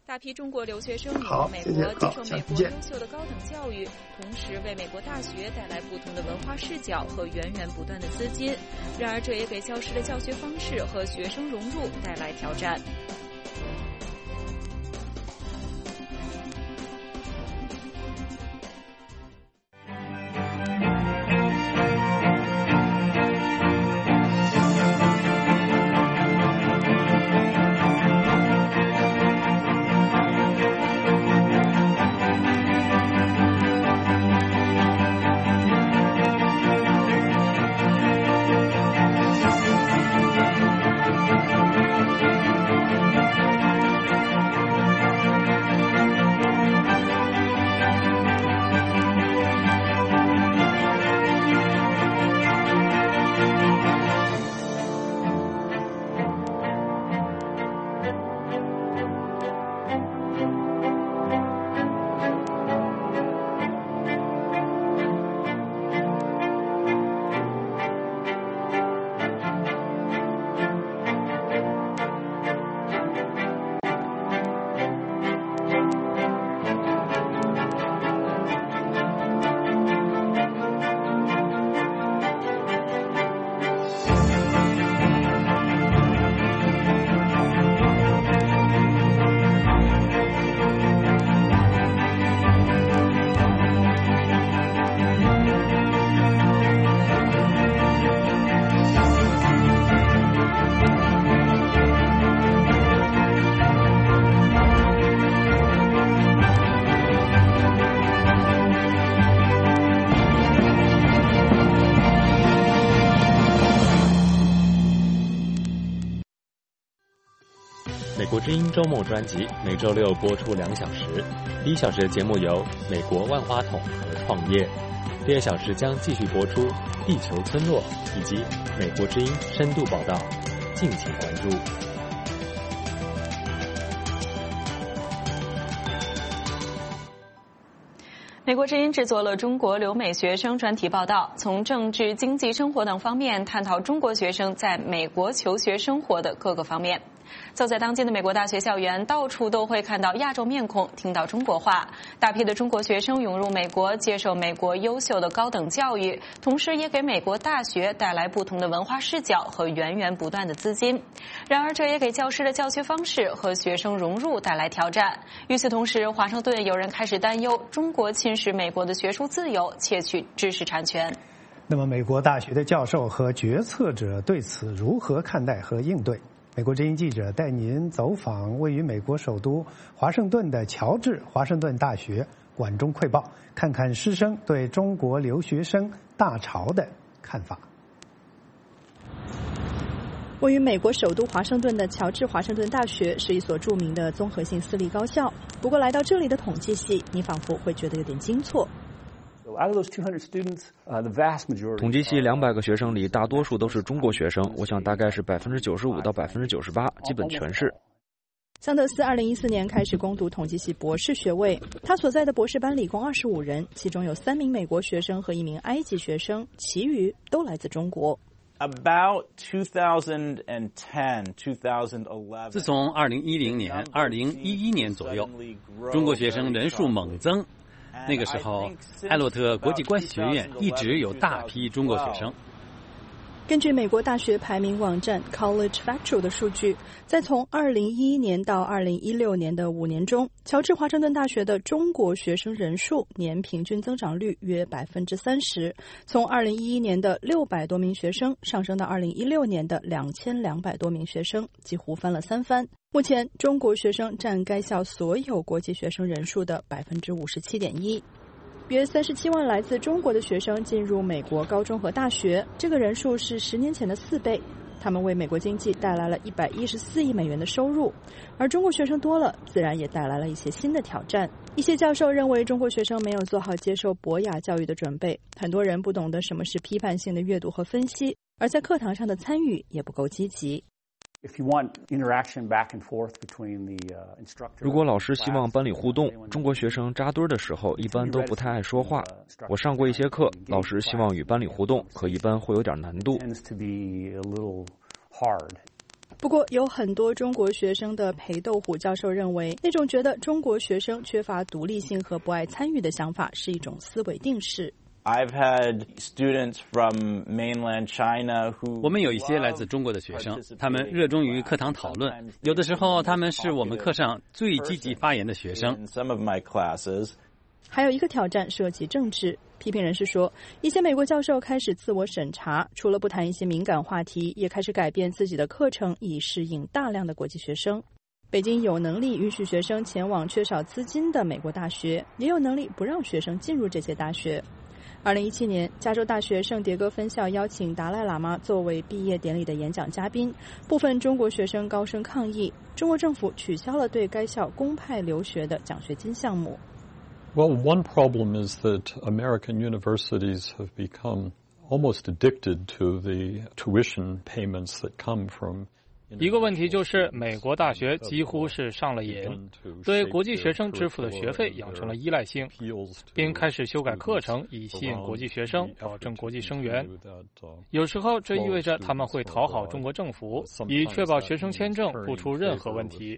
大批中国留学生涌入美国，接受美国优秀的高等教育，同时为美国大学带来不同的文化视角和源源不断的资金。然而，这也给教师的教学方式和学生融入带来挑战。 美国之音周末专辑每周六播出2小时，第1小时的节目由美国万花筒和创业，第2小时将继续播出地球村落以及美国之音深度报道，敬请关注。 美国之音制作了中国留美学生专题报道，从政治、经济、生活等方面探讨中国学生在美国求学生活的各个方面。走在当今的美国大学校园，到处都会看到亚洲面孔，听到中国话。大批的中国学生涌入美国，接受美国优秀的高等教育，同时也给美国大学带来不同的文化视角和源源不断的资金。然而，这也给教师的教学方式和学生融入带来挑战。与此同时，华盛顿有人开始担忧中国侵蚀美国的学术自由，窃取知识产权。 那么，美国大学的教授和决策者对此如何看待和应对？美国之音记者带您走访位于美国首都华盛顿的乔治华盛顿大学管中窥豹，看看师生对中国留学生大潮的看法。 位于美国首都华盛顿的乔治华盛顿大学是一所著名的综合性私立高校，不过来到这里的统计系，你仿佛会觉得有点惊错。 统计系200个学生里，大多数都是中国学生，我想大概是95%到98%，基本全是。 桑德斯2014年开始攻读统计系博士学位，他所在的博士班里共25人，其中有3名美国学生和1名埃及学生，其余都来自中国。 自从2010年、2011年左右，中国学生人数猛增。那个时候，艾洛特国际关系学院一直有大批中国学生。 根据美国大学排名网站 College Factual 的数据，在从2011年到2016年的5年中，乔治华盛顿大学的中国学生人数年平均增长率约30%，从2011年的600多名学生上升到2016年的2200多名学生，几乎翻了3番。目前，中国学生占该校所有国际学生人数的57.1%。约37万来自中国的学生进入美国高中和大学，这个人数是10年前的4倍。他们为美国经济带来了114亿美元的收入，而中国学生多了，自然也带来了一些新的挑战。一些教授认为中国学生没有做好接受博雅教育的准备，很多人不懂得什么是批判性的阅读和分析，而在课堂上的参与也不够积极。 如果老师希望班里互动，中国学生扎堆的时候一般都不太爱说话。我上过一些课，老师希望与班里互动，可一般会有点难度。 不过，有很多中国学生的裴斗虎教授认为，那种觉得中国学生缺乏独立性和不爱参与的想法是一种思维定式。 我们有一些来自中国的学生，他们热衷于课堂讨论，有的时候他们是我们课上最积极发言的学生。 还有一个挑战涉及政治。批评人士说，一些美国教授开始自我审查，除了不谈一些敏感话题，也开始改变自己的课程，以适应大量的国际学生。北京有能力允许学生前往缺少资金的美国大学，也有能力不让学生进入这些大学。2017年，加州大学圣迭戈分校邀请达赖喇嘛作为毕业典礼的演讲嘉宾，部分中国学生高声抗议，中国政府取消了对该校公派留学的奖学金项目。 Well, one problem is that American universities have become almost addicted to the tuition payments that come from 一个问题就是美国大学几乎是上了瘾，对国际学生支付的学费养成了依赖性，并开始修改课程以吸引国际学生，保证国际生源。有时候这意味着他们会讨好中国政府，以确保学生签证不出任何问题。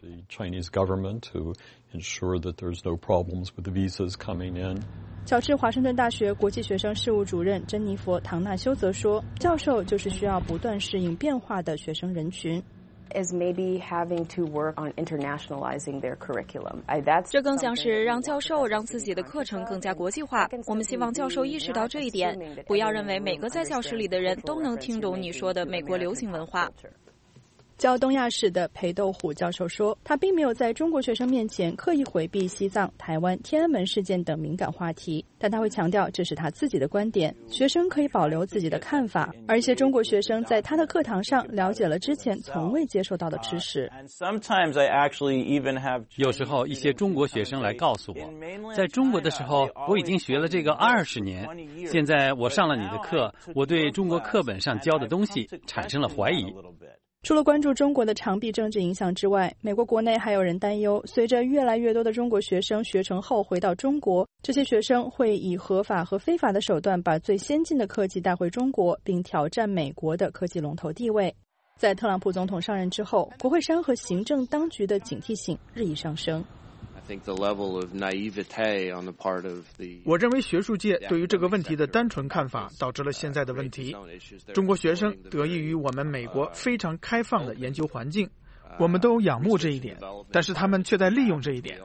乔治华盛顿大学国际学生事务主任珍妮佛·唐纳修则说，教授就是需要不断适应变化的学生人群。 这更像是让教授让自己的课程更加国际化。我们希望教授意识到这一点，不要认为每个在教室里的人都能听懂你说的美国流行文化。 教东亚史的裴斗虎教授说，他并没有在中国学生面前刻意回避西藏、台湾、天安门事件等敏感话题，但他会强调这是他自己的观点，学生可以保留自己的看法，而一些中国学生在他的课堂上了解了之前从未接受到的知识。 有时候一些中国学生来告诉我，在中国的时候我已经学了这个20年，现在我上了你的课，我对中国课本上教的东西产生了怀疑。 除了关注中国的长臂政治影响之外，美国国内还有人担忧，随着越来越多的中国学生学成后回到中国，这些学生会以合法和非法的手段把最先进的科技带回中国，并挑战美国的科技龙头地位。在特朗普总统上任之后，国会山和行政当局的警惕性日益上升。 我认为学术界对于这个问题的单纯看法导致了现在的问题。中国学生得益于我们美国非常开放的研究环境，我们都仰慕这一点，但是他们却在利用这一点。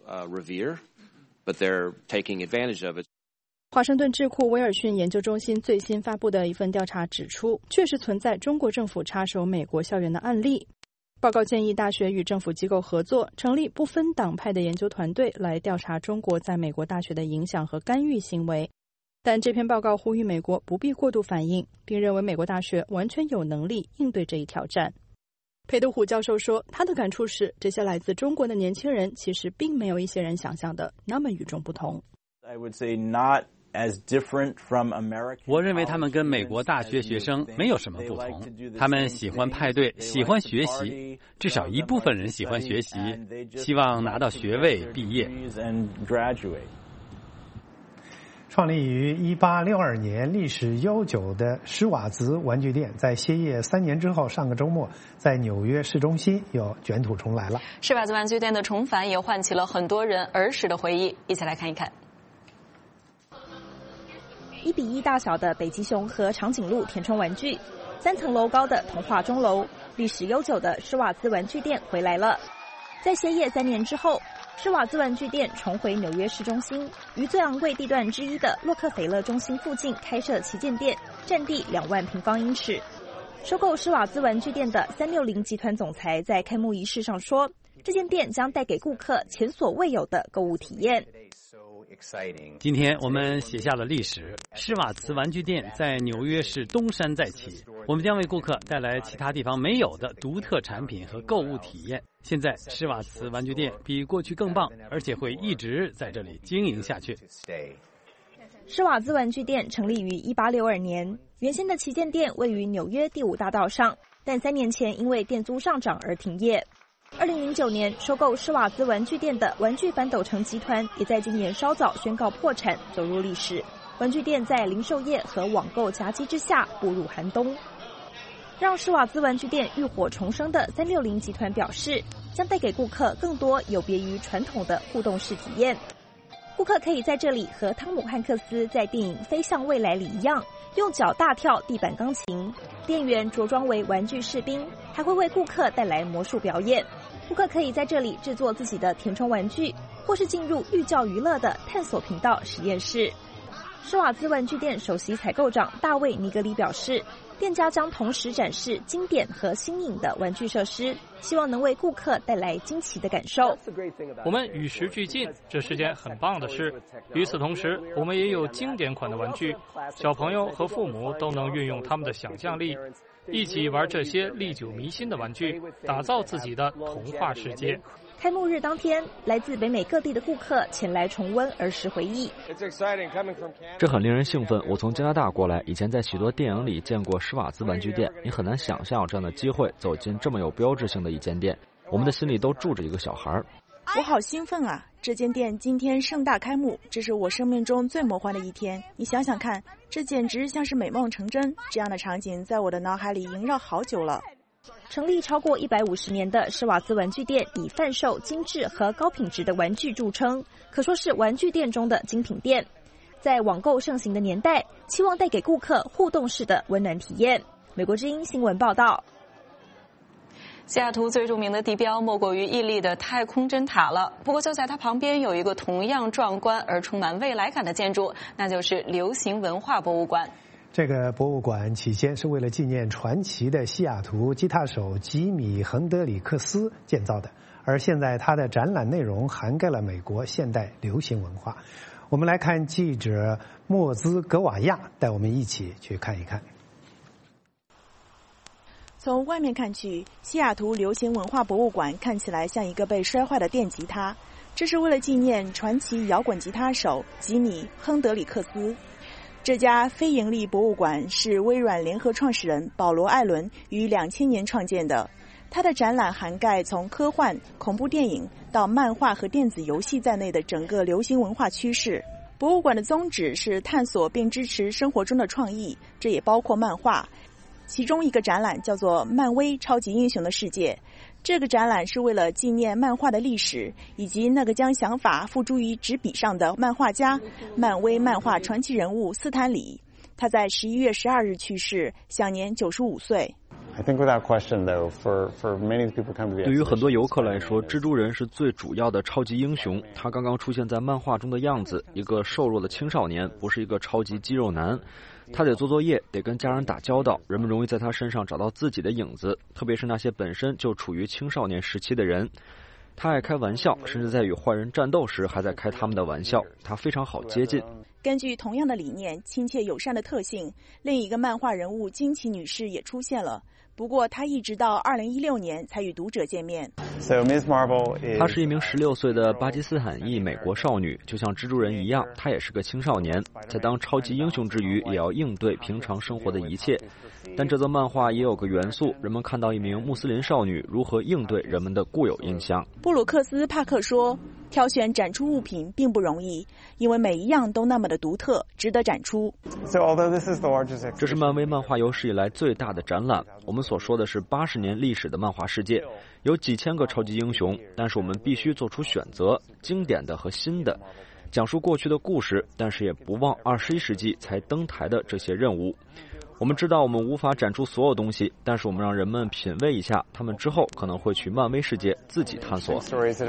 华盛顿智库威尔逊研究中心最新发布的一份调查指出，确实存在中国政府插手美国校园的案例。报告建议大学与政府机构合作，成立不分党派的研究团队来调查中国在美国大学的影响和干预行为。但这篇报告呼吁美国不必过度反应，并认为美国大学完全有能力应对这一挑战。裴斗虎教授说，他的感触是，这些来自中国的年轻人其实并没有一些人想象的那么与众不同。 我认为他们跟美国大学学生没有什么不同，他们喜欢派对，喜欢学习，至少一部分人喜欢学习，希望拿到学位毕业。 创立于1862年、历史悠久的施瓦茨玩具店，在歇业3年之后，上个周末在纽约市中心又卷土重来了。 施瓦茨玩具店的重返也唤起了很多人儿时的回忆，一起来看一看。 1:1大小的北极熊和长颈鹿填充玩具，3层楼高的童话钟楼，历史悠久的施瓦茨玩具店回来了。在歇业3年之后，施瓦茨玩具店重回纽约市中心，于最昂贵地段之一的洛克菲勒中心附近开设旗舰店，占地2万平方英尺。收购施瓦茨玩具店的360集团总裁在开幕仪式上说，这间店将带给顾客前所未有的购物体验。 今天我们写下了历史，施瓦茨玩具店在纽约市东山再起，我们将为顾客带来其他地方没有的独特产品和购物体验。现在施瓦茨玩具店比过去更棒，而且会一直在这里经营下去。 施瓦茨玩具店成立于1862年，原先的旗舰店位于纽约第5大道上，但3年前因为店租上涨而停业。2009年收购施瓦茨玩具店的玩具反斗城集团也在今年稍早宣告破产，走入历史。玩具店在零售业和网购夹击之下步入寒冬。 让施瓦兹玩具店浴火重生的360集团表示，将带给顾客更多有别于传统的互动式体验。顾客可以在这里和汤姆汉克斯在电影《飞向未来》里一样，用脚大跳地板钢琴。店员着装为玩具士兵，还会为顾客带来魔术表演。顾客可以在这里制作自己的填充玩具，或是进入寓教于乐的探索频道实验室。施瓦兹玩具店首席采购长大卫·尼格里表示，店家将同时展示经典和新颖的玩具设施，希望能为顾客带来惊奇的感受。 我们与时俱进，这是件很棒的事。与此同时，我们也有经典款的玩具，小朋友和父母都能运用他们的想象力，一起玩这些历久弥新的玩具，打造自己的童话世界。 开幕日当天，来自北美各地的顾客前来重温儿时回忆。 这很令人兴奋。我从加拿大过来，以前在许多电影里见过施瓦兹玩具店，你很难想象有这样的机会走进这么有标志性的一间店。我们的心里都住着一个小孩。 我好兴奋啊！这间店今天盛大开幕，这是我生命中最魔幻的一天。你想想看，这简直像是美梦成真。这样的场景在我的脑海里萦绕好久了。 成立超过150年的施瓦兹玩具店以贩售精致和高品质的玩具著称，可说是玩具店中的精品店。在网购盛行的年代，期望带给顾客互动式的温暖体验。美国之音新闻报道。 西雅图最著名的地标莫过于屹立的太空针塔了，不过就在它旁边有一个同样壮观而充满未来感的建筑，那就是流行文化博物馆。 这个博物馆起先是为了纪念传奇的西雅图吉他手吉米·亨德里克斯建造的，而现在它的展览内容涵盖了美国现代流行文化。我们来看记者莫兹格瓦亚带我们一起去看一看。 从外面看去，西雅图流行文化博物馆看起来像一个被摔坏的电吉他，这是为了纪念传奇摇滚吉他手吉米·亨德里克斯。这家非盈利博物馆是微软联合创始人保罗·艾伦于2000年创建的。他的展览涵盖从科幻、恐怖电影到漫画和电子游戏在内的整个流行文化趋势。博物馆的宗旨是探索并支持生活中的创意，这也包括漫画。其中一个展览叫做《漫威超级英雄的世界》，这个展览是为了纪念漫画的历史，以及那个将想法付诸于纸笔上的漫画家、漫威漫画传奇人物斯坦李。他在11月12日去世，享年95岁。 对于很多游客来说，蜘蛛人是最主要的超级英雄。他刚刚出现在漫画中的样子，一个瘦弱的青少年，不是一个超级肌肉男。他得做作业，得跟家人打交道，人们容易在他身上找到自己的影子，特别是那些本身就处于青少年时期的人。他爱开玩笑，甚至在与坏人战斗时还在开他们的玩笑。他非常好接近。 根据同样的理念，亲切友善的特性，另一个漫画人物金奇女士也出现了。不过她一直到2016年才与读者见面。 她是一名16岁的巴基斯坦裔美国少女，就像蜘蛛人一样，她也是个青少年，在当超级英雄之余，也要应对平常生活的一切。但这则漫画也有个元素，人们看到一名穆斯林少女如何应对人们的固有印象。 布鲁克斯·帕克说，挑选展出物品并不容易，因为每一样都那么的独特，值得展出。 这是漫威漫画有史以来最大的展览。我们所说的是80年历史的漫画世界，有几千个超级英雄，但是我们必须做出选择，经典的和新的，讲述过去的故事，但是也不忘21世纪才登台的这些任务。我们知道我们无法展出所有东西，但是我们让人们品味一下，他们之后可能会去漫威世界自己探索。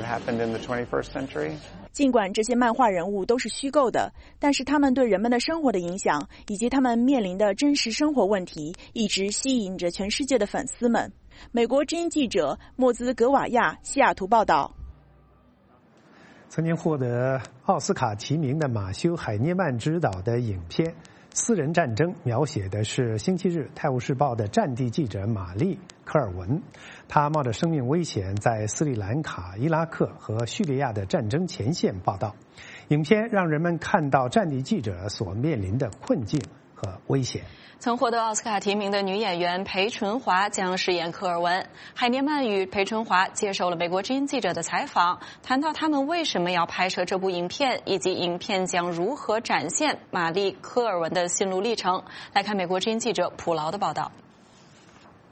尽管这些漫画人物都是虚构的，但是他们对人们的生活的影响，以及他们面临的真实生活问题，一直吸引着全世界的粉丝们。美国之音记者莫兹格瓦亚，西雅图报道。 曾经获得奥斯卡提名的马修·海涅曼执导的影片《私人战争》描写的是星期日《泰晤士报》的战地记者玛丽·科尔文，他冒着生命危险在斯里兰卡、伊拉克和叙利亚的战争前线报道。影片让人们看到战地记者所面临的困境和危险。 曾获得奥斯卡提名的女演员裴淳华将饰演科尔文。海涅曼与裴淳华接受了美国之音记者的采访，谈到他们为什么要拍摄这部影片，以及影片将如何展现玛丽·科尔文的心路历程。来看美国之音记者普劳的报道。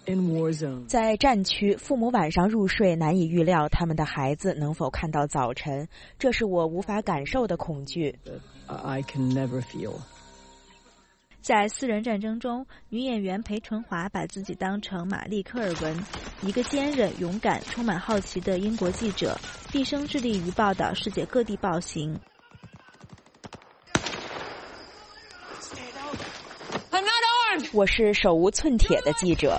在战区，父母晚上入睡难以预料他们的孩子能否看到早晨，这是我无法感受的恐惧。 在私人战争中，女演员裴淳华把自己当成玛丽·科尔文，一个坚韧、勇敢、充满好奇的英国记者，毕生致力于报道世界各地暴行。 我是手无寸铁的记者。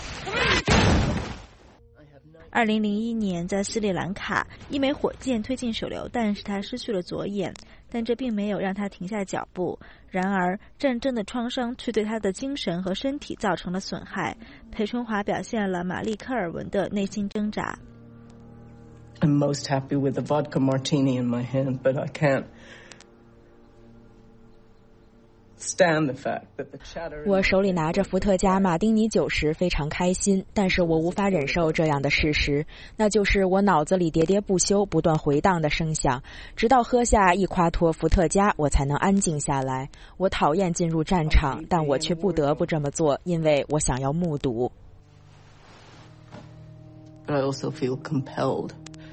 2001年，在斯里兰卡，一枚火箭推进手榴弹使他失去了左眼，但这并没有让他停下脚步。然而，战争的创伤却对他的精神和身体造成了损害。裴淳华表现了玛丽·科尔文的内心挣扎。 I'm most happy with the vodka martini in my hand, but I can't stand the fact that the chatter. 我手里拿着伏特加马丁尼酒时非常开心，但是我无法忍受这样的事实，那就是我脑子里喋喋不休、不断回荡的声响，直到喝下一夸脱伏特加，我才能安静下来。我讨厌进入战场，但我却不得不这么做，因为我想要目睹。 But I also feel compelled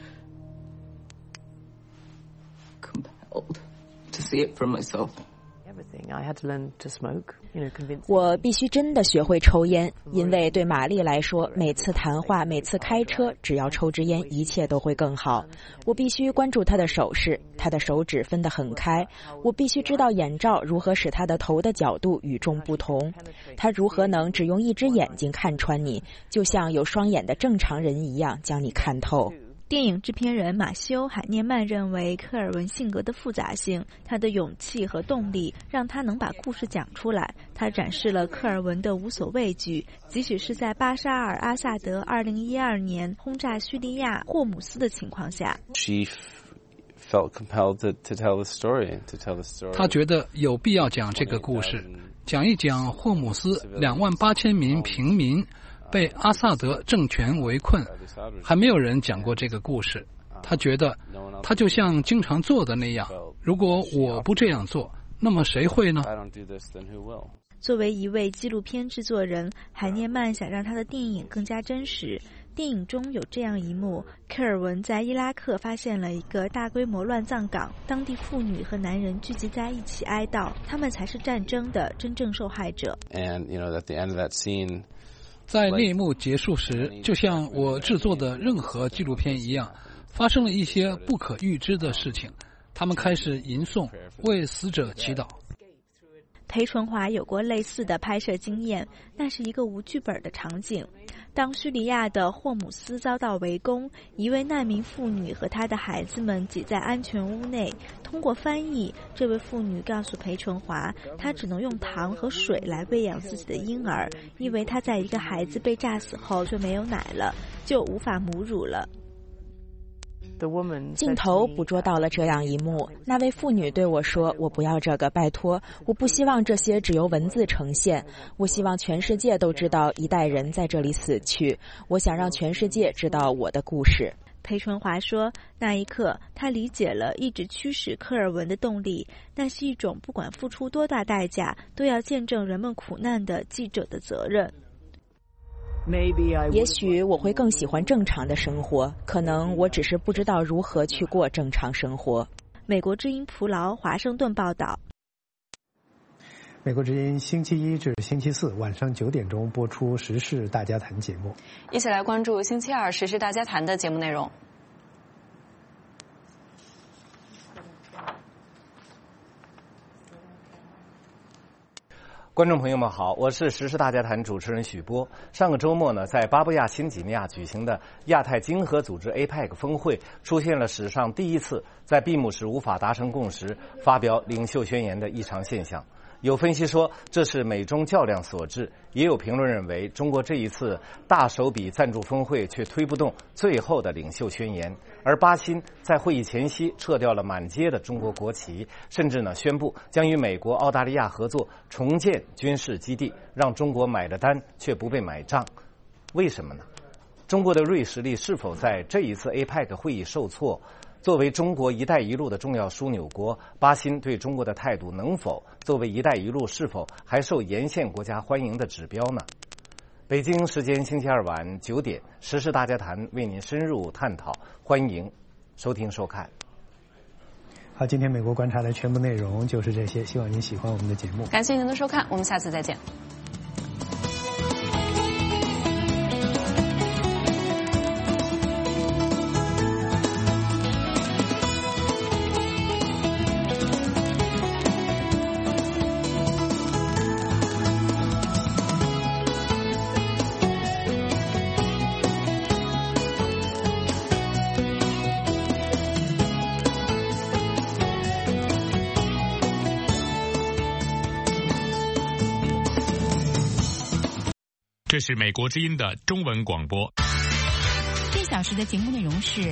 to see it for myself. 我必须真的学会抽烟，因为对玛丽来说，每次谈话、每次开车，只要抽支烟，一切都会更好。我必须关注她的手势，她的手指分得很开。我必须知道眼罩如何使她的头的角度与众不同，她如何能只用一只眼睛看穿你，就像有双眼的正常人一样将你看透。 电影制片人马修·海涅曼认为，科尔文性格的复杂性，他的勇气和动力，让他能把故事讲出来。他展示了科尔文的无所畏惧，即使是在巴沙尔·阿萨德2012年轰炸叙利亚霍姆斯的情况下。 他觉得有必要讲这个故事，讲一讲霍姆斯28000名平民被阿萨德政权围困，还没有人讲过这个故事。他觉得他就像经常做的那样，如果我不这样做，那么谁会呢？ 作为一位纪录片制作人，海涅曼想让他的电影更加真实。电影中有这样一幕，科尔文在伊拉克发现了一个大规模乱葬岗，当地妇女和男人聚集在一起哀悼，他们才是战争的真正受害者。 在那一幕结束时，就像我制作的任何纪录片一样，发生了一些不可预知的事情。他们开始吟诵，为死者祈祷。 裴淳华有过类似的拍摄经验，那是一个无剧本的场景。当叙利亚的霍姆斯遭到围攻，一位难民妇女和她的孩子们挤在安全屋内。通过翻译，这位妇女告诉裴淳华，她只能用糖和水来喂养自己的婴儿，因为她在一个孩子被炸死后就没有奶了，就无法母乳了。 镜头捕捉到了这样一幕，那位妇女对我说，我不要这个，拜托，我不希望这些只由文字呈现，我希望全世界都知道一代人在这里死去，我想让全世界知道我的故事。 裴淳华说，那一刻他理解了一直驱使科尔文的动力，那是一种不管付出多大代价都要见证人们苦难的记者的责任。 也许我会更喜欢正常的生活，可能我只是不知道如何去过正常生活。 美国之音蒲劳华盛顿报道。 美国之音星期一至星期四晚上9点钟播出《时事大家谈》节目， 一起来关注星期二《时事大家谈》的节目内容。 观众朋友们好，我是时事大家谈主持人许波。上个周末呢，在巴布亚新几内亚举行的亚太经合组织 APEC 峰会，出现了史上第一次在闭幕时无法达成共识、发表领袖宣言的异常现象。有分析说这是美中较量所致，也有评论认为中国这一次大手笔赞助峰会却推不动最后的领袖宣言。而巴新在会议前夕撤掉了满街的中国国旗，甚至呢宣布将与美国、澳大利亚合作重建军事基地，让中国买了单却不被买账。为什么呢？中国的锐实力是否在这一次 APEC 会议受挫？作为中国“一带一路”的重要枢纽国，巴新对中国的态度能否作为“一带一路”是否还受沿线国家欢迎的指标呢？ 北京时间星期二晚9点，时事大家谈为您深入探讨，欢迎收听收看。 好，今天美国观察的全部内容就是这些，希望您喜欢我们的节目。 感谢您的收看，我们下次再见。 这是美国之音的中文广播。 1小时的节目内容是